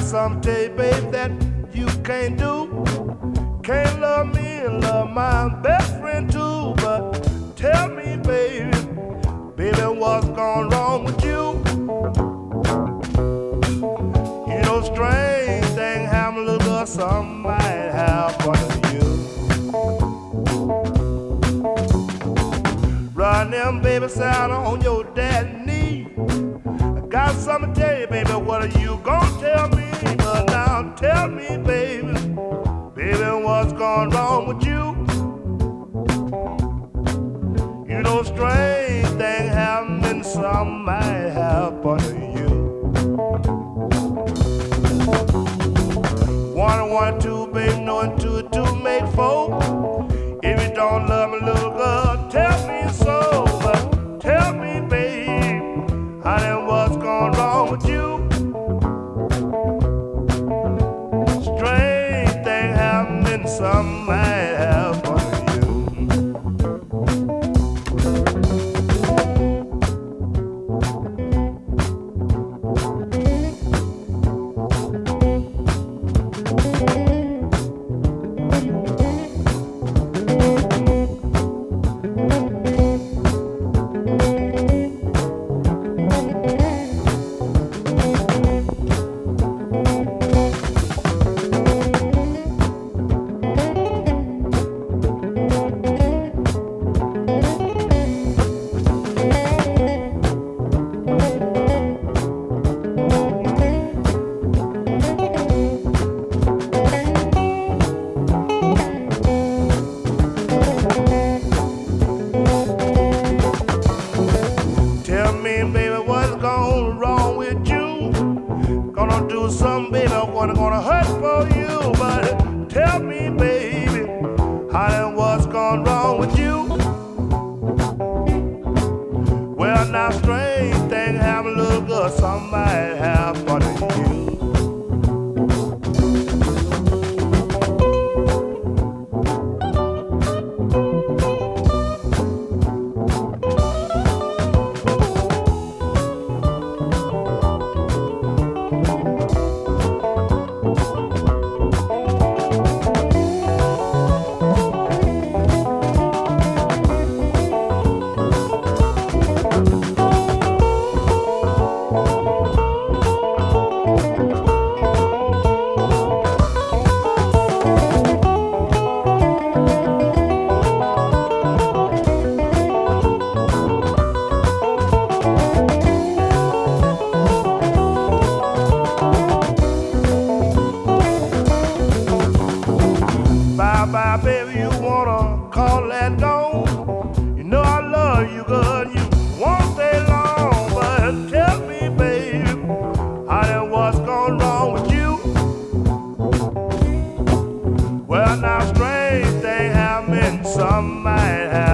something, tell you, baby, that you can't do. Can't love me and love my best friend too. But tell me, baby, baby, what's gone wrong with you? You know, strange thing happen, little girl, something might happen to you. Run them baby sound on your dad's knee. I got something to tell you, baby, what are you gonna tell me? But now tell me, baby, baby, what's gone wrong with you? You know, strange thing happening, something might happen to you. 1 and 1 2, baby, knowing 2 and 2 make 4. If you don't love me, little girl, tell me so. But tell me, baby, honey, what's gone wrong with you? Strange thing happening, something might happen to you. Tell me, baby, what's gone wrong with you? Gonna do something, baby, what's gonna hurt for you? But tell me, baby, honey, what's gone wrong with you? Well, now, strange thing happen, little girl, something might happen to you. Bye, baby, you wanna call that gone? You know I love you, girl, you won't stay long. But tell me, baby, honey, what's gone wrong with you? Well, now, strange thing happening, something might happen.